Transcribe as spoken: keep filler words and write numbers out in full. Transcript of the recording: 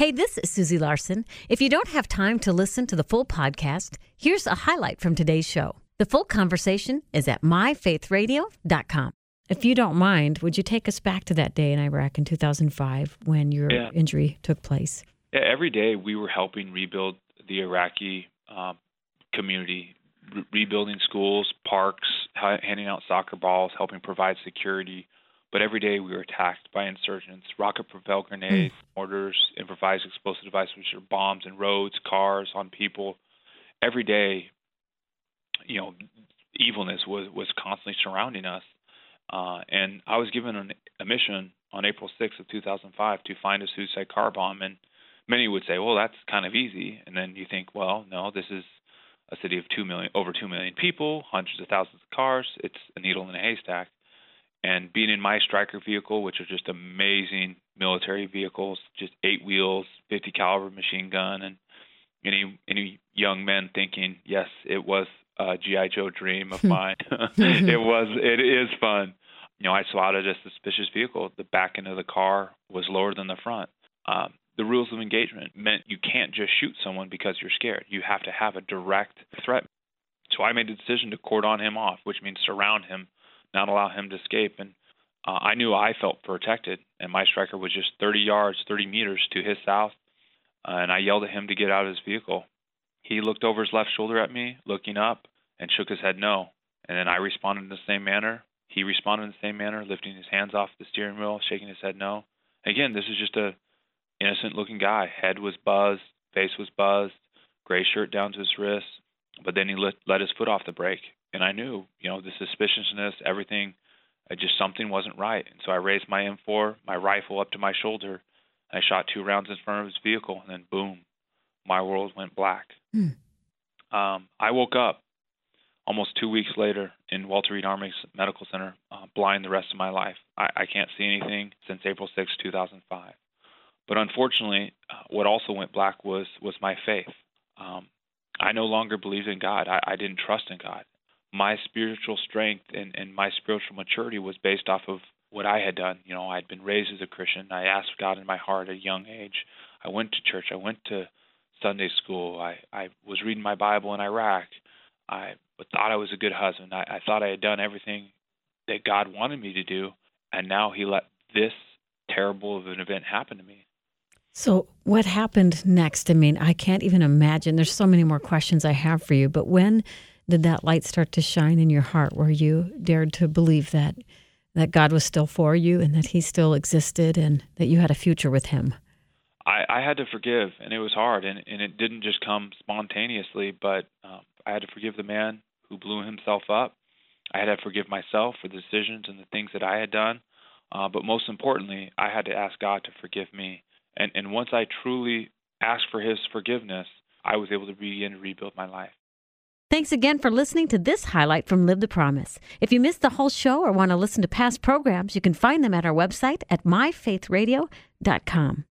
Hey, this is Susie Larson. If you don't have time to listen to the full podcast, here's a highlight from today's show. The full conversation is at my faith radio dot com. If you don't mind, would you take us back to that day in Iraq in two thousand five when your Yeah. injury took place? Yeah, every day we were helping rebuild the Iraqi um, community, re- rebuilding schools, parks, ha- handing out soccer balls, helping provide security. But every day we were attacked by insurgents, rocket-propelled grenades, mm. mortars, improvised explosive devices, which are bombs in roads, cars, on people. Every day, you know, evilness was, was constantly surrounding us. Uh, and I was given an, a mission on April sixth of two thousand five to find a suicide car bomb. And many would say, well, that's kind of easy. And then you think, well, no, this is a city of two million, over two million people, hundreds of thousands of cars. It's a needle in a haystack. And being in my Stryker vehicle, which are just amazing military vehicles, just eight wheels, fifty caliber machine gun, and any any young men thinking, yes, it was a G I. Joe dream of mine. it was, it is fun. You know, I spotted a suspicious vehicle. The back end of the car was lower than the front. Um, the rules of engagement meant you can't just shoot someone because you're scared. You have to have a direct threat. So I made the decision to cordon him off, which means surround him, not allow him to escape. And uh, I knew I felt protected, and my Stryker was just thirty yards, thirty meters to his south, uh, and I yelled at him to get out of his vehicle. He looked over his left shoulder at me, looking up, and shook his head no. And then I responded in the same manner. He responded in the same manner, lifting his hands off the steering wheel, shaking his head no. Again, this is just a innocent-looking guy. Head was buzzed, face was buzzed, gray shirt down to his wrist, but then he let, let his foot off the brake. And I knew, you know, the suspiciousness, everything, uh, just something wasn't right. And so I raised my M four, my rifle up to my shoulder, and I shot two rounds in front of his vehicle, and then boom, my world went black. Mm. Um, I woke up almost two weeks later in Walter Reed Army Medical Center, uh, blind the rest of my life. I, I can't see anything since April sixth, two thousand five. But unfortunately, uh, what also went black was was my faith. Um, I no longer believed in God. I, I didn't trust in God. My spiritual strength and, and my spiritual maturity was based off of what I had done. You know, I'd been raised as a Christian. I asked God in my heart at a young age. I went to church. I went to Sunday school. I, I was reading my Bible in Iraq. I thought I was a good husband. I, I thought I had done everything that God wanted me to do, and now he let this terrible of an event happen to me. So what happened next? I mean, I can't even imagine. There's so many more questions I have for you, but when did that light start to shine in your heart where you dared to believe that that God was still for you and that he still existed and that you had a future with him? I, I had to forgive, and it was hard, and, and it didn't just come spontaneously, but um, I had to forgive the man who blew himself up. I had to forgive myself for the decisions and the things that I had done, uh, but most importantly, I had to ask God to forgive me. And, and once I truly asked for his forgiveness, I was able to begin to rebuild my life. Thanks again for listening to this highlight from Live the Promise. If you missed the whole show or want to listen to past programs, you can find them at our website at my faith radio dot com.